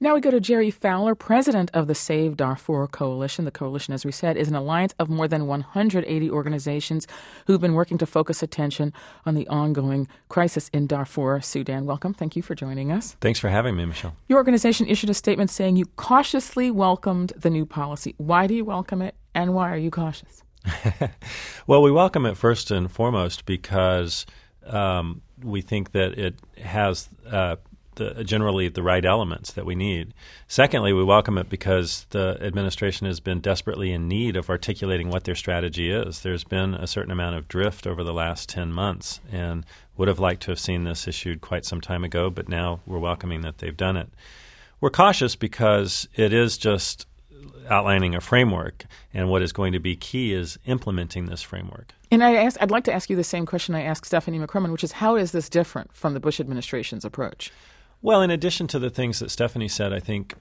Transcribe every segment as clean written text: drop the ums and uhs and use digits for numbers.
Now we go to Jerry Fowler, president of the Save Darfur Coalition. The coalition, as we said, is an alliance of more than 180 organizations who've been working to focus attention on the ongoing crisis in Darfur, Sudan. Welcome. Thank you for joining us. Thanks for having me, Michelle. Your organization issued a statement saying you cautiously welcomed the new policy. Why do you welcome it, and why are you cautious? Well, we welcome it first and foremost because we think that it has generally the right elements that we need. Secondly, we welcome it because the administration has been desperately in need of articulating what their strategy is. There's been a certain amount of drift over the last 10 months and would have liked to have seen this issued quite some time ago, but now we're welcoming that they've done it. We're cautious because it is just outlining a framework, and what is going to be key is implementing this framework. And I'd like to ask you the same question I asked Stephanie McCrumman, which is how is this different from the Bush administration's approach? Well, in addition to the things that Stephanie said, I think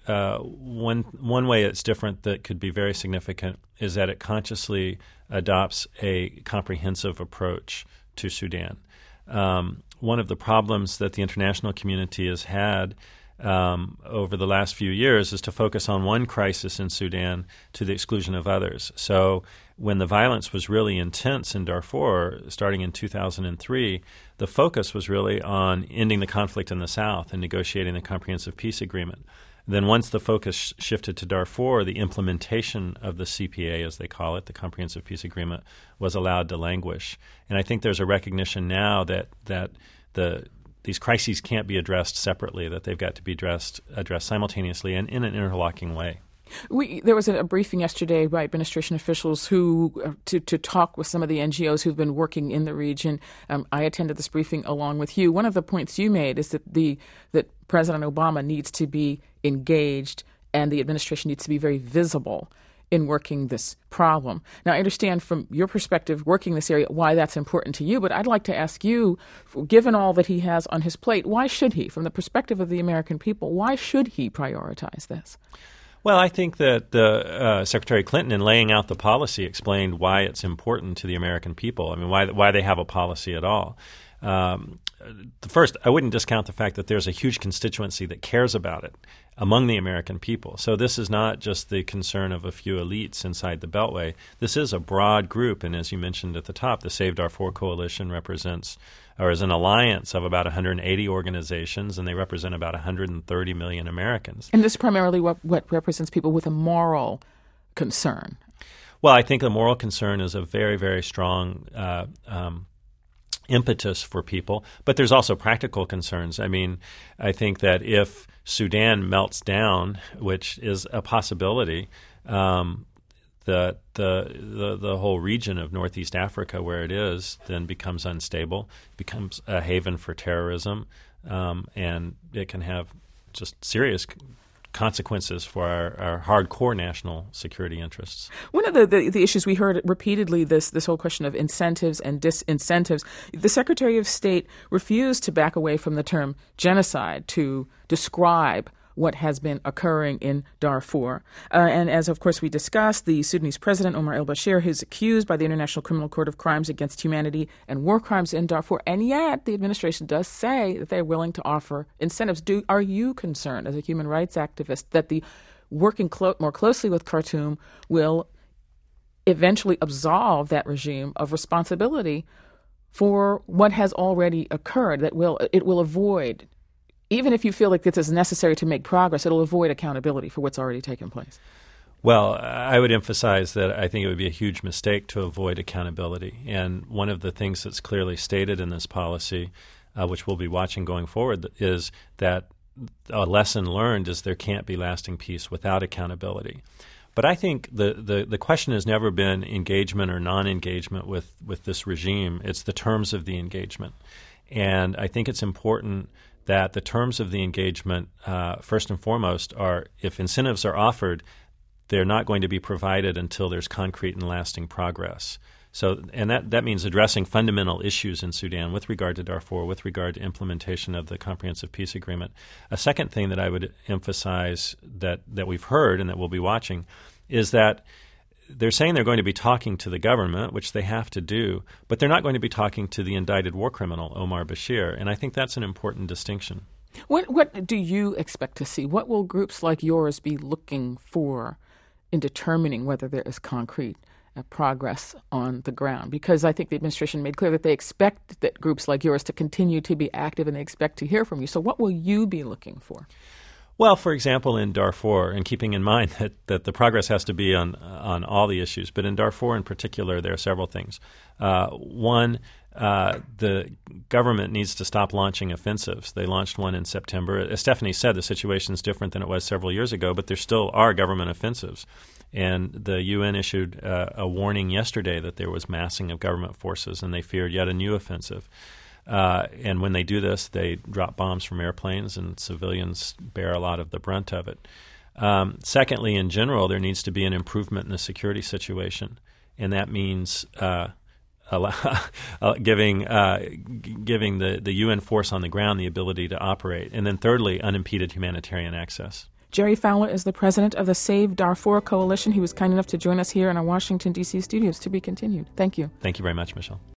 one way it's different that could be very significant is that it consciously adopts a comprehensive approach to Sudan. One of the problems that the international community has had over the last few years is to focus on one crisis in Sudan to the exclusion of others. So when the violence was really intense in Darfur, starting in 2003, the focus was really on ending the conflict in the south and negotiating the comprehensive peace agreement. Then once the focus shifted to Darfur, the implementation of the CPA, as they call it, the Comprehensive Peace Agreement, was allowed to languish. And I think there's a recognition now that these crises can't be addressed separately, that they've got to be addressed simultaneously and in an interlocking way. There was a briefing yesterday by administration officials who to talk with some of the NGOs who've been working in the region. I attended this briefing along with you. One of the points you made is that President Obama needs to be engaged and the administration needs to be very visible in working this problem. Now, I understand from your perspective, working this area, why that's important to you, but I'd like to ask you, given all that he has on his plate, why should he, from the perspective of the American people, why should he prioritize this? Well, I think that Secretary Clinton, in laying out the policy, explained why it's important to the American people. I mean, why they have a policy at all. First, I wouldn't discount the fact that there's a huge constituency that cares about it among the American people. So this is not just the concern of a few elites inside the Beltway. This is a broad group, and as you mentioned at the top, the Save Darfur Coalition represents or is an alliance of about 180 organizations, and they represent about 130 million Americans. And this is primarily what represents people with a moral concern. Well, I think the moral concern is a very, very strong impetus for people, but there's also practical concerns. I mean, I think that if Sudan melts down, which is a possibility, the whole region of Northeast Africa where it is then becomes unstable, becomes a haven for terrorism, and it can have just serious consequences for our hardcore national security interests. One of the issues we heard repeatedly, this whole question of incentives and disincentives, the Secretary of State refused to back away from the term genocide to describe what has been occurring in Darfur. And as, of course, we discussed, the Sudanese president, Omar al-Bashir, is accused by the International Criminal Court of Crimes against Humanity and war crimes in Darfur. And yet the administration does say that they're willing to offer incentives. Are you concerned, as a human rights activist, that the working more closely with Khartoum will eventually absolve that regime of responsibility for what has already occurred, that it will avoid, even if you feel like this is necessary to make progress, it'll avoid accountability for what's already taken place? Well, I would emphasize that I think it would be a huge mistake to avoid accountability. And one of the things that's clearly stated in this policy, which we'll be watching going forward, is that a lesson learned is there can't be lasting peace without accountability. But I think the question has never been engagement or non-engagement with this regime. It's the terms of the engagement. And I think it's important that the terms of the engagement, first and foremost, are if incentives are offered, they're not going to be provided until there's concrete and lasting progress. So, and that means addressing fundamental issues in Sudan with regard to Darfur, with regard to implementation of the Comprehensive Peace Agreement. A second thing that I would emphasize that we've heard and that we'll be watching is that they're saying they're going to be talking to the government, which they have to do, but they're not going to be talking to the indicted war criminal, Omar Bashir. And I think that's an important distinction. What do you expect to see? What will groups like yours be looking for in determining whether there is concrete progress on the ground? Because I think the administration made clear that they expect that groups like yours to continue to be active and they expect to hear from you. So what will you be looking for? Well, for example, in Darfur, and keeping in mind that the progress has to be on all the issues, but in Darfur in particular, there are several things. One, the government needs to stop launching offensives. They launched one in September. As Stephanie said, the situation is different than it was several years ago, but there still are government offensives. And the UN issued a warning yesterday that there was massing of government forces, and they feared yet a new offensive. And when they do this, they drop bombs from airplanes, and civilians bear a lot of the brunt of it. Secondly, in general, there needs to be an improvement in the security situation, and that means giving the UN force on the ground the ability to operate. And then thirdly, unimpeded humanitarian access. Jerry Fowler is the president of the Save Darfur Coalition. He was kind enough to join us here in our Washington, D.C. studios. To be continued. Thank you. Thank you very much, Michelle.